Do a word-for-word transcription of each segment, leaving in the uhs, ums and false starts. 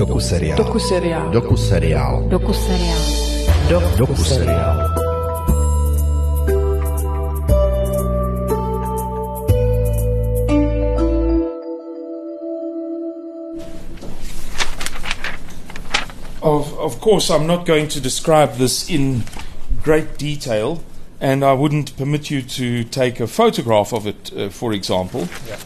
Dokuseriál. Dokuseriál. Dokuseriál. Dokuseriál. Dokuseriál. Of, of course, I'm not going to describe this in great detail, and I wouldn't permit you to take a photograph of it, uh, for example. Yeah.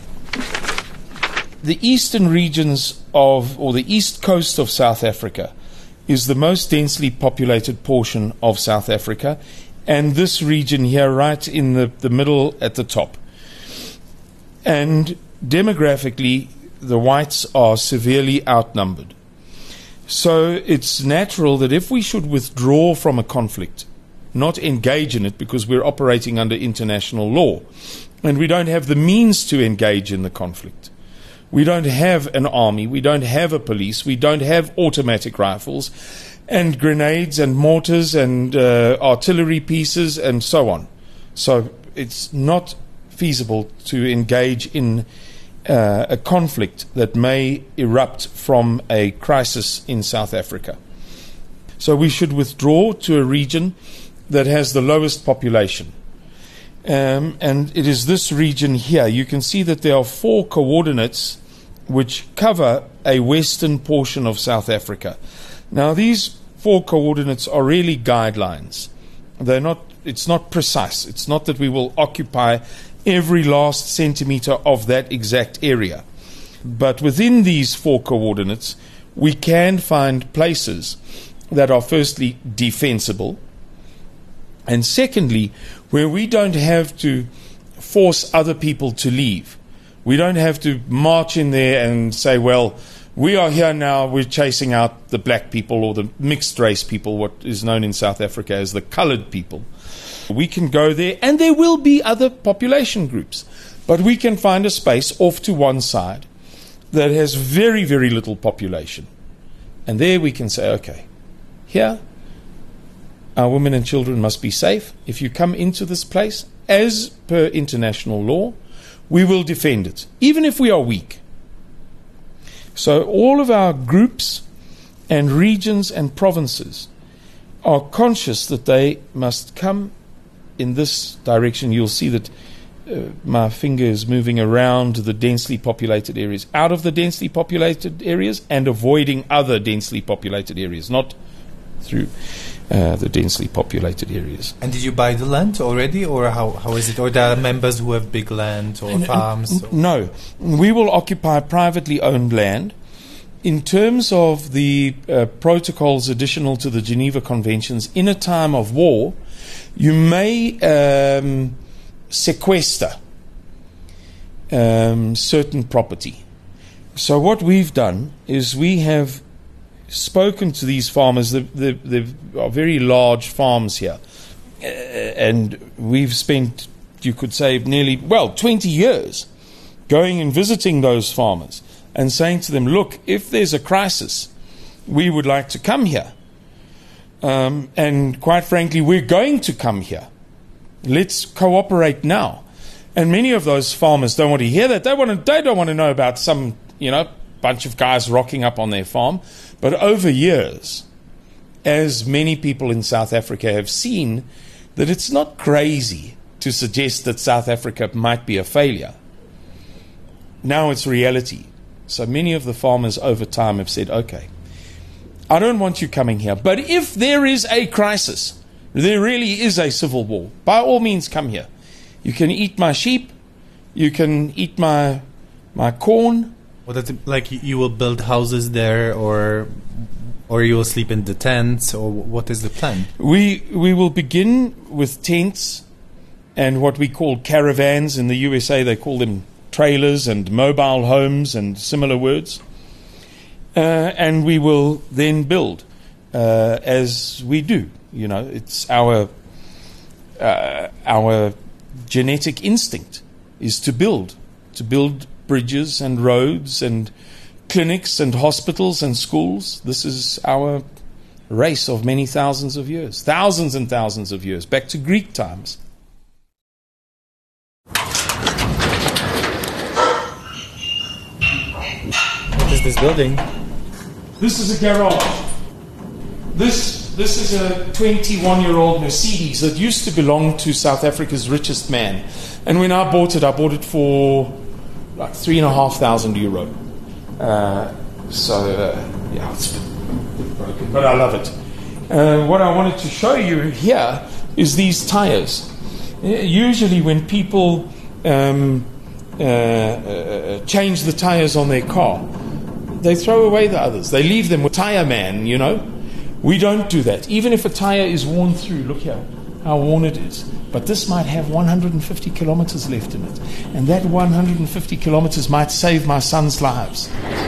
The eastern regions of, or the east coast of South Africa is the most densely populated portion of South Africa, and this region here right in the, the middle at the top. And demographically, the whites are severely outnumbered. So it's natural that if we should withdraw from a conflict, not engage in it because we're operating under international law, and we don't have the means to engage in the conflict. We don't have an army, we don't have a police, we don't have automatic rifles and grenades and mortars and uh, artillery pieces and so on. So it's not feasible to engage in uh, a conflict that may erupt from a crisis in South Africa. So we should withdraw to a region that has the lowest population. Um, and it is this region here. You can see that there are four coordinates which cover a western portion of South Africa. Now, these four coordinates are really guidelines. They're not, it's not precise. It's not that we will occupy every last centimeter of that exact area. But within these four coordinates, we can find places that are firstly defensible, and secondly, where we don't have to force other people to leave. We don't have to march in there and say, well, we are here now, we're chasing out the black people or the mixed race people, what is known in South Africa as the colored people. We can go there, and there will be other population groups, but we can find a space off to one side that has very, very little population. And there we can say, okay, here, our women and children must be safe. If you come into this place, as per international law, we will defend it, even if we are weak. So all of our groups and regions and provinces are conscious that they must come in this direction. You'll see that uh, my finger is moving around the densely populated areas, out of the densely populated areas and avoiding other densely populated areas, not through uh, the densely populated areas. And did you buy the land already, or how, how is it? Or there are members who have big land or N- farms? N- no, we will occupy privately owned land. In terms of the uh, protocols additional to the Geneva Conventions, in a time of war, you may um, sequester um, certain property. So what we've done is we have spoken to these farmers. There are very large farms here, uh, and we've spent, you could say, nearly, well, twenty years going and visiting those farmers and saying to them, look, if there's a crisis, we would like to come here. Um, and quite frankly, we're going to come here. Let's cooperate now. And many of those farmers don't want to hear that. They want to, they don't want to know about some, you know, bunch of guys rocking up on their farm. But over years, as many people in South Africa have seen, that it's not crazy to suggest that South Africa might be a failure. Now it's reality. So many of the farmers over time have said, okay, I don't want you coming here, but if there is a crisis, there really is a civil war, by all means come here. You can eat my sheep, you can eat my my corn. Well, that's like you will build houses there, or or you will sleep in the tents, or what is the plan? We we will begin with tents and what we call caravans. In the U S A, they call them trailers and mobile homes and similar words. Uh, and we will then build uh, as we do. You know, it's our uh, our genetic instinct is to build, to build bridges and roads and clinics and hospitals and schools. This is our race of many thousands of years, thousands and thousands of years, back to Greek times. What is this building? This is a garage. This this is a twenty-one-year-old Mercedes that used to belong to South Africa's richest man. And when I bought it, I bought it for like three and a half thousand euro. Uh, so, uh, yeah, it's a bit broken, but I love it. Uh, what I wanted to show you here is these tires. Usually when people um, uh, uh, change the tires on their car, they throw away the others. They leave them with tire man, you know. We don't do that. Even if a tire is worn through, look here how worn it is. But this might have one hundred fifty kilometers left in it. And that one hundred fifty kilometers might save my son's lives.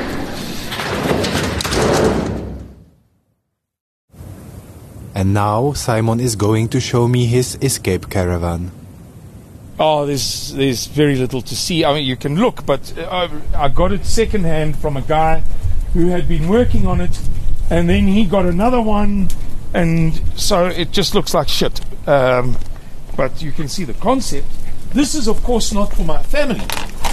And now Simon is going to show me his escape caravan. Oh, there's there's very little to see. I mean, you can look, but uh, I got it secondhand from a guy who had been working on it, and then he got another one, and so it just looks like shit. Um, but you can see the concept. This is, of course, not for my family.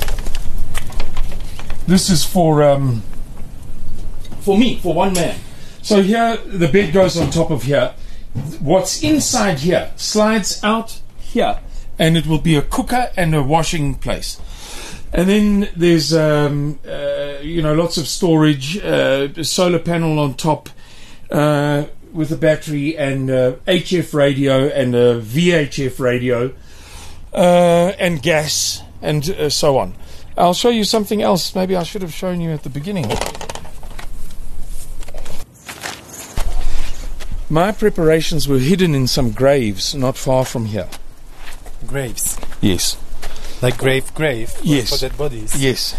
This is for um, for me, for one man. So here, the bed goes on top of here. What's inside here slides out here, and it will be a cooker and a washing place. And then there's, um, uh, you know, lots of storage, uh, a solar panel on top uh, with a battery and a H F radio and a V H F radio uh, and gas and uh, so on. I'll show you something else. Maybe I should have shown you at the beginning. My preparations were hidden in some graves not far from here. Graves? Yes. Like grave, grave? Yes. For dead bodies? Yes.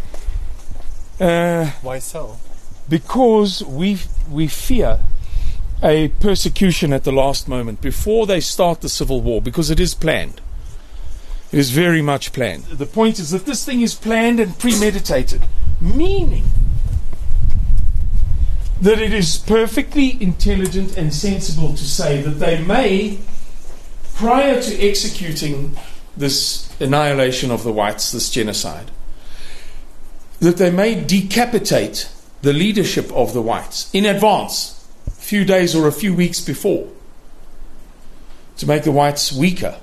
Uh, Why so? Because we we fear a persecution at the last moment, before they start the civil war, because it is planned. It is very much planned. The point is that this thing is planned and premeditated, meaning that it is perfectly intelligent and sensible to say that they may, prior to executing this annihilation of the whites, this genocide, that they may decapitate the leadership of the whites in advance, a few days or a few weeks before, to make the whites weaker.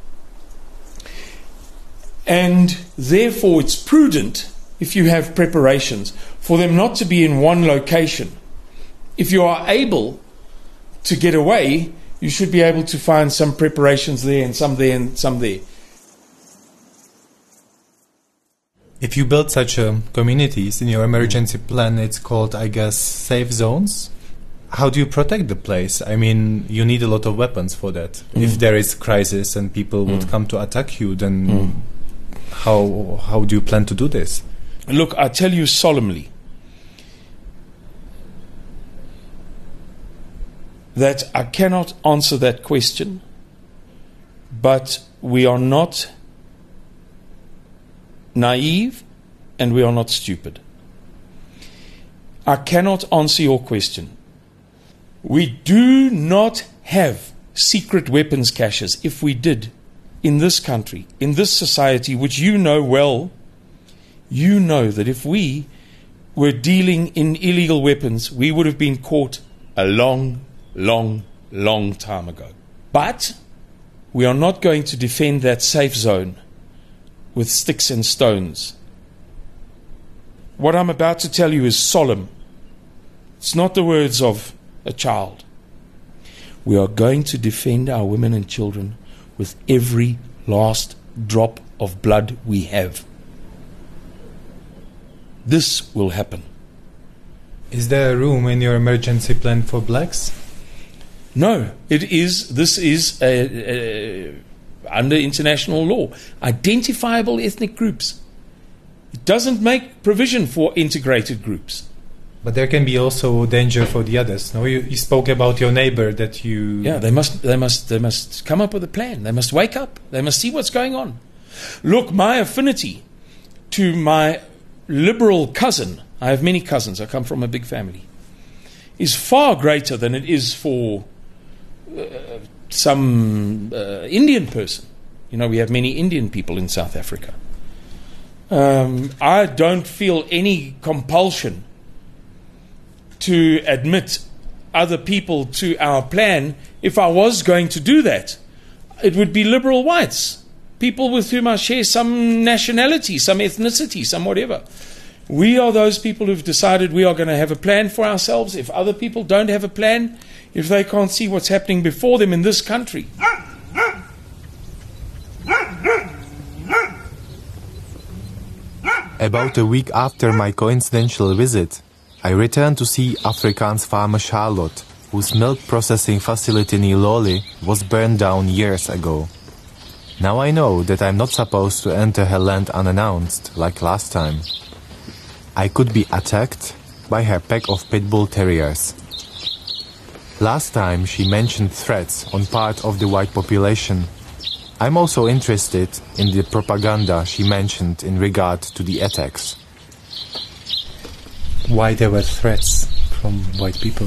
And therefore it's prudent, if you have preparations, for them not to be in one location. If you are able to get away, you should be able to find some preparations there and some there and some there. If you build such uh, communities in your emergency plan, it's called, I guess, safe zones. How do you protect the place? I mean, you need a lot of weapons for that. Mm. If there is crisis and people mm. would come to attack you, then mm. how how do you plan to do this? Look, I tell you solemnly that I cannot answer that question, but we are not naive and we are not stupid. I cannot answer your question. We do not have secret weapons caches. If we did, in this country, in this society, which you know well, you know that if we were dealing in illegal weapons, we would have been caught a long, long, long time ago. But we are not going to defend that safe zone with sticks and stones. What I'm about to tell you is solemn. It's not the words of a child. We are going to defend our women and children with every last drop of blood we have. This will happen. Is there a room in your emergency plan for blacks? No, it is. This is a, a, under international law. Identifiable ethnic groups. It doesn't make provision for integrated groups. But there can be also danger for the others. No, you, you spoke about your neighbor that you. Yeah, they must. They must. They must come up with a plan. They must wake up. They must see what's going on. Look, my affinity to my liberal cousin. I have many cousins. I come from a big family. Is far greater than it is for uh, some uh, Indian person. You know, we have many Indian people in South Africa. Um, I don't feel any compulsion to admit other people to our plan, if I was going to do that, it would be liberal whites, people with whom I share some nationality, some ethnicity, some whatever. We are those people who've decided we are going to have a plan for ourselves. If other people don't have a plan, if they can't see what's happening before them in this country. About a week after my coincidental visit, I returned to see Afrikaans farmer Charlotte, whose milk processing facility near Loli was burned down years ago. Now I know that I'm not supposed to enter her land unannounced, like last time. I could be attacked by her pack of pit bull terriers. Last time she mentioned threats on part of the white population. I'm also interested in the propaganda she mentioned in regard to the attacks. Why there were threats from white people?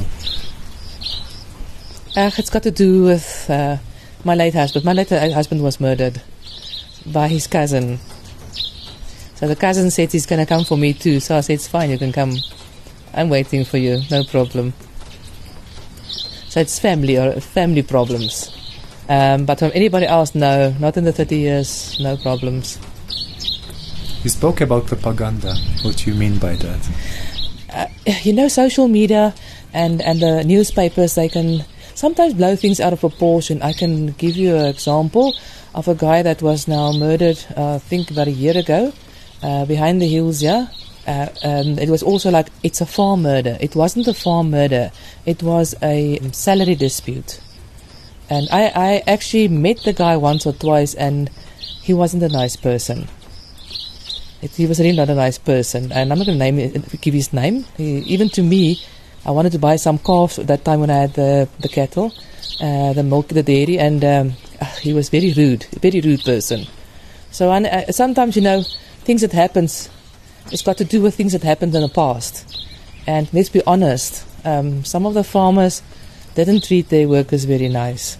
Uh, it's got to do with uh, my late husband. My late husband was murdered by his cousin. So the cousin said he's going to come for me too. So I said, it's fine, you can come. I'm waiting for you, no problem. So it's family or family problems. Um, but from anybody else, no. Not in the thirty years, no problems. You spoke about propaganda. What do you mean by that? Uh, you know, social media and, and the newspapers, they can sometimes blow things out of proportion. I can give you an example of a guy that was now murdered, uh, I think about a year ago, uh, behind the hills, yeah. Uh, um, it was also like, it's a farm murder. It wasn't a farm murder. It was a salary dispute. And I, I actually met the guy once or twice, and he wasn't a nice person. It, he was really not a nice person. And I'm not going to name it, give his name. He, even to me, I wanted to buy some calves at that time when I had the, the cattle, uh, the milk, the dairy, and um, he was very rude, a very rude person. So and, uh, sometimes, you know, things that happens, it's got to do with things that happened in the past. And let's be honest, um, some of the farmers didn't treat their workers very nice.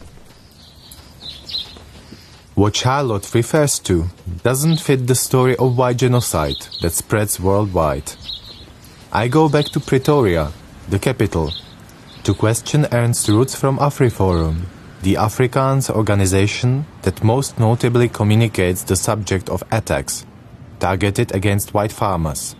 What Charlotte refers to doesn't fit the story of white genocide that spreads worldwide. I go back to Pretoria, the capital, to question Ernst Roots from AfriForum, the Afrikaans organization that most notably communicates the subject of attacks targeted against white farmers.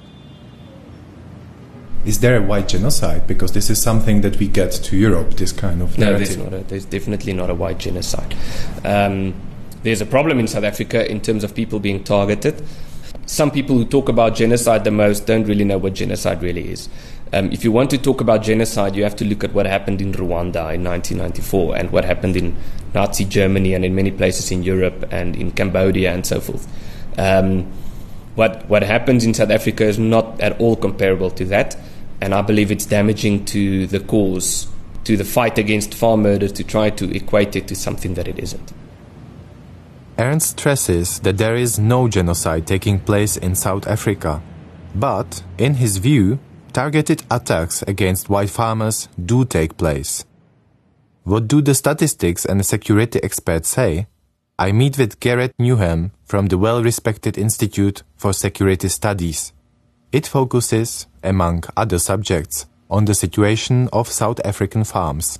Is there a white genocide? Because this is something that we get to Europe, this kind of narrative. narrative. No, there's, not a, there's definitely not a white genocide. Um, there's a problem in South Africa in terms of people being targeted. Some people who talk about genocide the most don't really know what genocide really is. Um, if you want to talk about genocide, you have to look at what happened in Rwanda in nineteen ninety-four and what happened in Nazi Germany and in many places in Europe and in Cambodia and so forth. Um, what, what happens in South Africa is not at all comparable to that. And I believe it's damaging to the cause, to the fight against farm murders, to try to equate it to something that it isn't. Ernst stresses that there is no genocide taking place in South Africa. But, in his view, targeted attacks against white farmers do take place. What do the statistics and security experts say? I meet with Gareth Newham from the well-respected Institute for Security Studies. It focuses, among other subjects, on the situation of South African farms.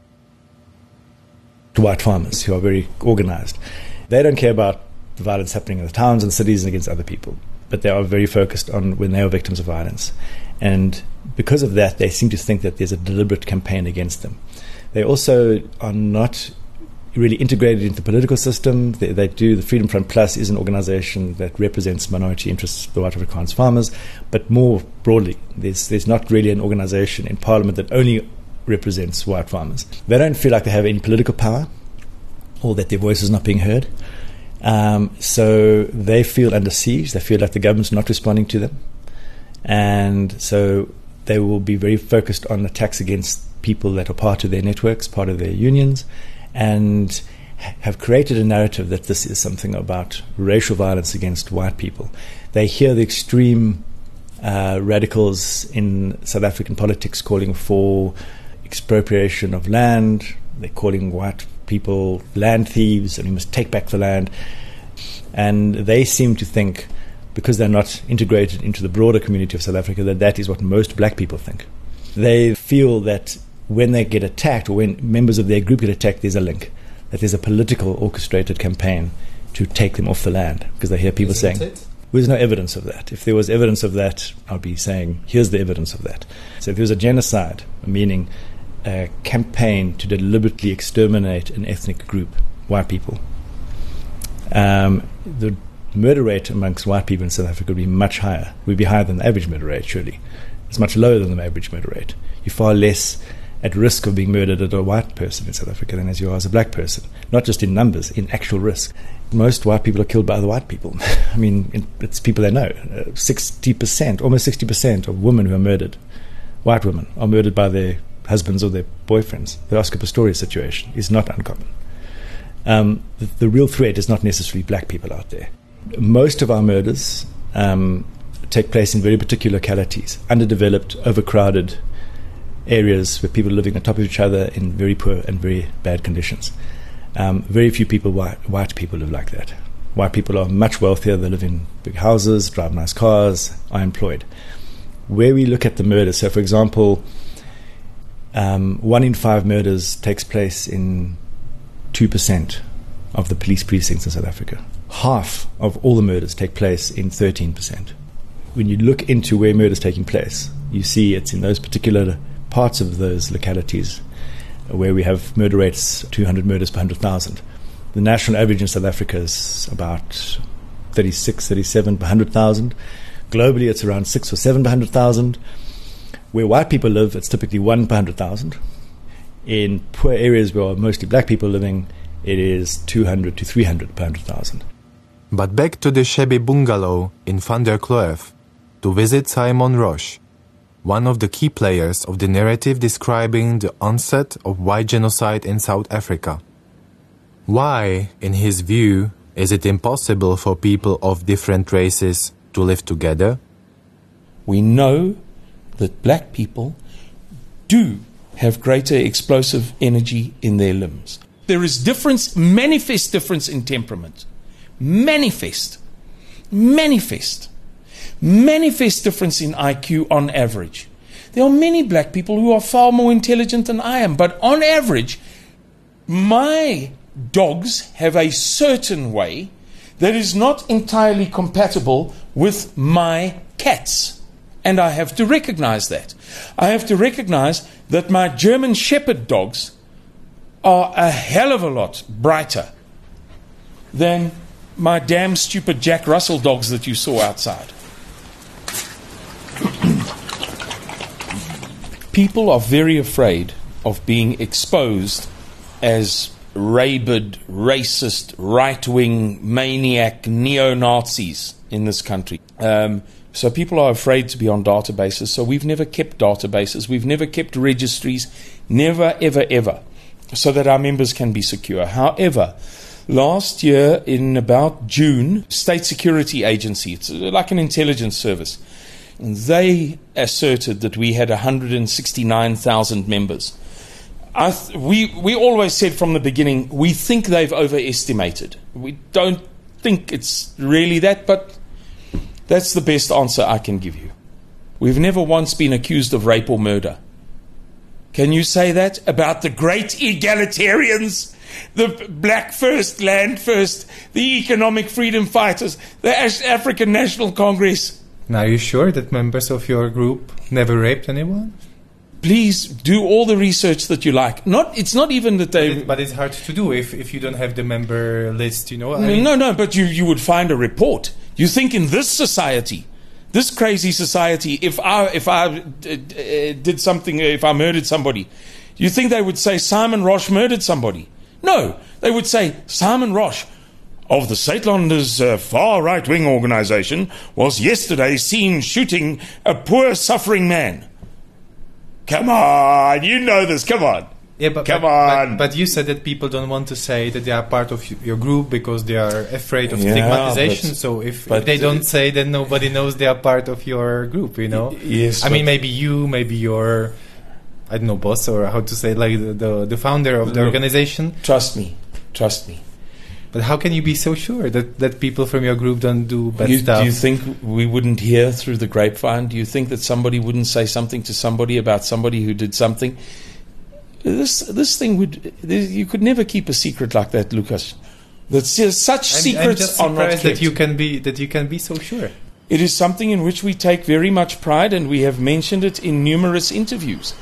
White farmers who are very organized. They don't care about the violence happening in the towns and cities and against other people, but they are very focused on when they are victims of violence. And because of that, they seem to think that there's a deliberate campaign against them. They also are not really integrated into the political system. They, they do, the Freedom Front Plus is an organization that represents minority interests, the white Afrikaans farmers, but more broadly, there's, there's not really an organization in Parliament that only represents white farmers. They don't feel like they have any political power or that their voice is not being heard. Um, so they feel under siege. They feel like the government's not responding to them. And so they will be very focused on attacks against people that are part of their networks, part of their unions, and have created a narrative that this is something about racial violence against white people. They hear the extreme uh, radicals in South African politics calling for expropriation of land. They're calling white people land thieves, and we must take back the land. And they seem to think, because they're not integrated into the broader community of South Africa, that that is what most black people think. They feel that when they get attacked, or when members of their group get attacked, there's a link, that there's a political orchestrated campaign to take them off the land, because they hear people Isn't saying, it? well, there's no evidence of that. If there was evidence of that, I'd be saying, here's the evidence of that. So if there was a genocide, meaning a campaign to deliberately exterminate an ethnic group, white people, um, the murder rate amongst white people in South Africa would be much higher. We'd be higher than the average murder rate, surely. It's much lower than the average murder rate. You're far less at risk of being murdered as a white person in South Africa than as you are as a black person. Not just in numbers, in actual risk. Most white people are killed by other white people. I mean, it's people they know. Uh, sixty percent, almost sixty percent of women who are murdered, white women, are murdered by their husbands or their boyfriends. The Oscar Pistorius situation is not uncommon. Um, the, the real threat is not necessarily black people out there. Most of our murders um, take place in very particular localities, underdeveloped, overcrowded areas where people are living on top of each other in very poor and very bad conditions. Um, very few people, white, white people, live like that. White people are much wealthier. They live in big houses, drive nice cars, are employed. Where we look at the murders, so for example, um, one in five murders takes place in two percent of the police precincts in South Africa. Half of all the murders take place in thirteen percent. When you look into where murder is taking place, you see it's in those particular parts of those localities where we have murder rates, two hundred murders per one hundred thousand. The national average in South Africa is about thirty-six, thirty-seven per one hundred thousand. Globally, it's around six or seven per one hundred thousand. Where white people live, it's typically one per one hundred thousand. In poor areas where mostly black people are living, it is two hundred to three hundred per one hundred thousand. But back to the shabby bungalow in Van der Kloef to visit Simon Roche, one of the key players of the narrative describing the onset of white genocide in South Africa. Why, in his view, is it impossible for people of different races to live together? We know that black people do have greater explosive energy in their limbs. There is difference, manifest difference in temperament. Manifest. Manifest. Manifest difference in I Q on average. There are many black people who are far more intelligent than I am, but on average, my dogs have a certain way that is not entirely compatible with my cats. And I have to recognize that. I have to recognize that my German Shepherd dogs are a hell of a lot brighter than my damn stupid Jack Russell dogs that you saw outside. People are very afraid of being exposed as rabid, racist, right-wing, maniac, neo-Nazis in this country. Um, so people are afraid to be on databases. So we've never kept databases. We've never kept registries. Never, ever, ever. So that our members can be secure. However, last year in about June, State Security Agency, it's like an intelligence service, they asserted that we had one hundred sixty-nine thousand members. I th- we, we always said from the beginning, we think they've overestimated. We don't think it's really that, but that's the best answer I can give you. We've never once been accused of rape or murder. Can you say that about the great egalitarians, the black first, land first, the economic freedom fighters, the African National Congress? Now, are you sure that members of your group never raped anyone? Please do all the research that you like. Not, it's not even that they... But, it, but it's hard to do if, if you don't have the member list, you know? I No, mean, no, no, but you, you would find a report. You think in this society, this crazy society, if I, if I uh, did something, if I murdered somebody, you think they would say Simon Roche murdered somebody? No, they would say Simon Roche of the Suidlanders uh, far right-wing organization was yesterday seen shooting a poor suffering man. Come on, you know this, come on. Yeah, but, Come but, on. But, but you said that people don't want to say that they are part of y- your group because they are afraid of Yeah, stigmatization. but- so if, but, if they don't uh, say, then nobody knows they are part of your group, you know? Y- yes, I mean, but- maybe you, maybe your, I don't know, boss, or how to say, like the, the, the founder of the Look, organization. Trust me, trust me. But how can you be so sure that, that people from your group don't do bad You, stuff? do you think we wouldn't hear through the grapevine? Do you think that somebody wouldn't say something to somebody about somebody who did something? This this thing would this, you could never keep a secret like that, Lucas. That's just, such I'm, secrets I'm just are not surprised that kept. you can be that you can be so sure. It is something in which we take very much pride, and we have mentioned it in numerous interviews.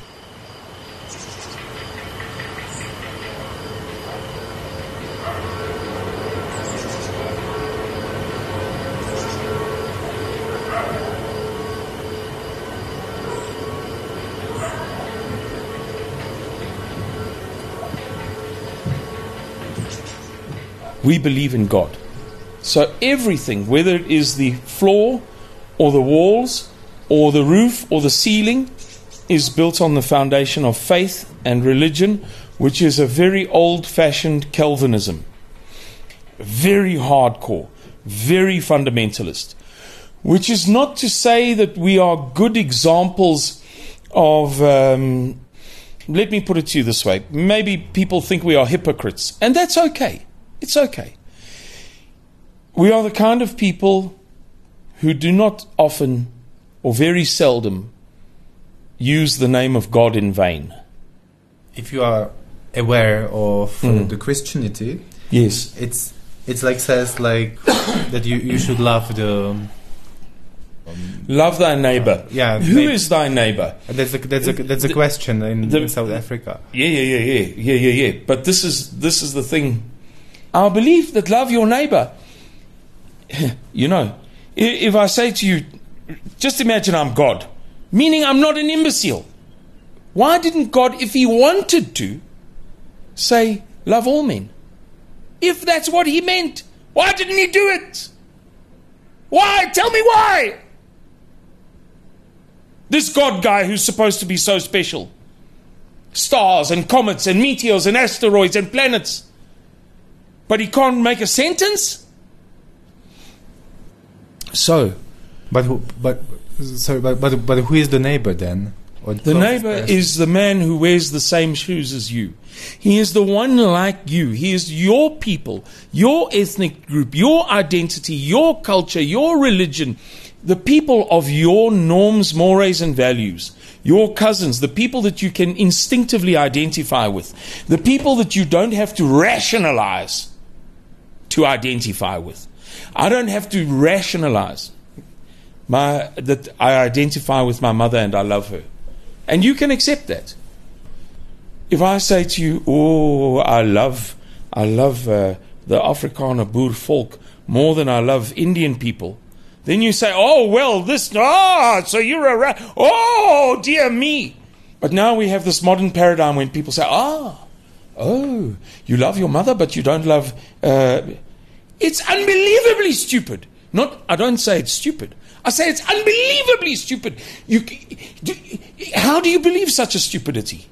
We believe in God. So everything, whether it is the floor or the walls or the roof or the ceiling, is built on the foundation of faith and religion, which is a very old-fashioned Calvinism. Very hardcore, very fundamentalist. Which is not to say that we are good examples of... Um, let me put it to you this way. Maybe people think we are hypocrites, and that's okay. It's okay. We are the kind of people who do not often or very seldom use the name of God in vain. If you are aware of Mm. uh, the Christianity, Yes. it's it's like says like that you, you should love the Love thy neighbor. yeah. Who maybe- is thy neighbor? that's a that's a that's a The- question in, the- in South Africa. Yeah, yeah, yeah, yeah, yeah, yeah, yeah. But this is this is the thing. Our belief that love your neighbor. You know, i- if I say to you, just imagine I'm God, meaning I'm not an imbecile. Why didn't God, if he wanted to, say, love all men? If that's what he meant, why didn't he do it? Why? Tell me why. This God guy who's supposed to be so special. Stars and comets and meteors and asteroids and planets. But he can't make a sentence? So, But who, but sorry, but, but but who is the neighbor then? Or the closest neighbor person? is the man who wears the same shoes as you. He is the one like you. He is your people, your ethnic group, your identity, your culture, your religion, the people of your norms, mores, and values. Your cousins, the people that you can instinctively identify with, the people that you don't have to rationalize to identify with. I don't have to rationalize my that I identify with my mother and I love her. And you can accept that. If I say to you, oh, I love, I love uh, the Afrikaner Boer folk more than I love Indian people, then you say, oh, well, this, ah, so you're a, ra- oh, dear me. But now we have this modern paradigm when people say, ah, oh, you love your mother, but you don't love, uh, it's unbelievably stupid. Not, I don't say it's stupid. I say it's unbelievably stupid. You, do, how do you believe such a stupidity?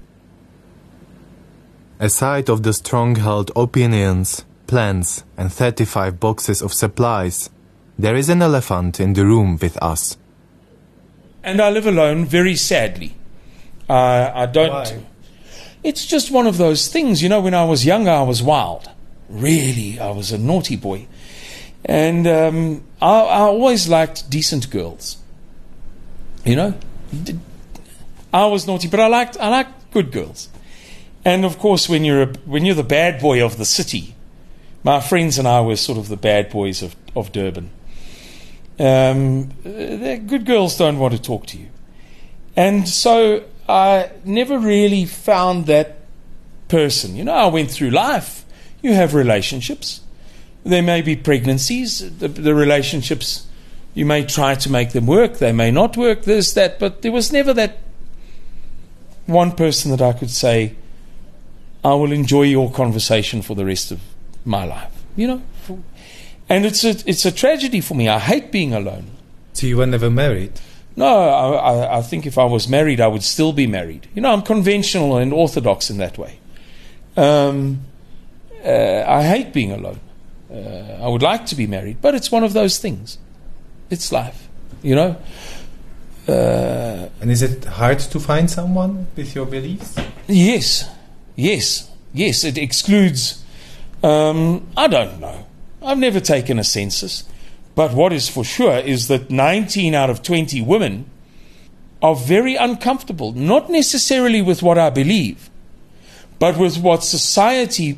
Aside of the strong-held opinions, plans, and thirty-five boxes of supplies, there is an elephant in the room with us. And I live alone very sadly. Uh, I don't... Why? It's just one of those things. You know, when I was younger, I was wild. Really, I was a naughty boy. And um, I, I always liked decent girls. You know? D- I was naughty, but I liked I liked good girls. And of course, when you're a, when you're the bad boy of the city, my friends and I were sort of the bad boys of, of Durban. Um, the good girls don't want to talk to you. And so I never really found that person. You know, I went through life. You have relationships. There may be pregnancies. The, the relationships, you may try to make them work. They may not work, this, that. But there was never that one person that I could say, I will enjoy your conversation for the rest of my life. You know? And it's a, it's a tragedy for me. I hate being alone. So you were never married? No, I, I, I think if I was married, I would still be married. You know, I'm conventional and orthodox in that way. Um, uh, I hate being alone. Uh, I would like to be married, but it's one of those things. It's life, you know. Uh, And is it hard to find someone with your beliefs? yes, yes, yes. It excludes Um, I don't know. I've never taken a census. But what is for sure is that nineteen out of twenty women are very uncomfortable, not necessarily with what I believe, but with what society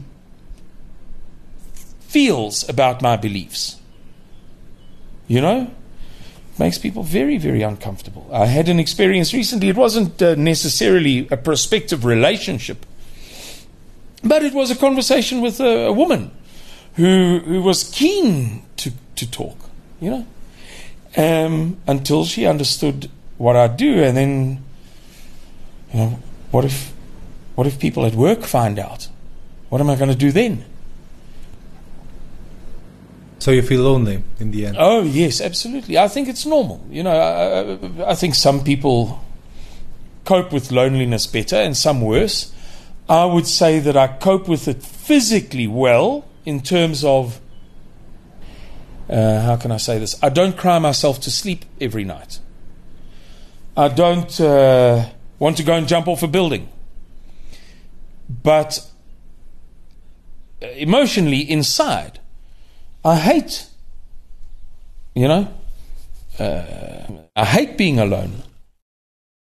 feels about my beliefs. You know? Makes people very, very uncomfortable. I had an experience recently. It wasn't uh, necessarily a prospective relationship, but it was a conversation with a, a woman who who was keen to, to talk, you know, um, until she understood what I do. And then, you know, what if what if people at work find out? What am I going to do then? So you feel lonely in the end? Oh, yes, absolutely. I think it's normal. You know, I, I think some people cope with loneliness better and some worse. I would say that I cope with it physically well in terms of, uh, how can I say this? I don't cry myself to sleep every night. I don't uh, want to go and jump off a building. But emotionally, inside, I hate, you know, uh, I hate being alone.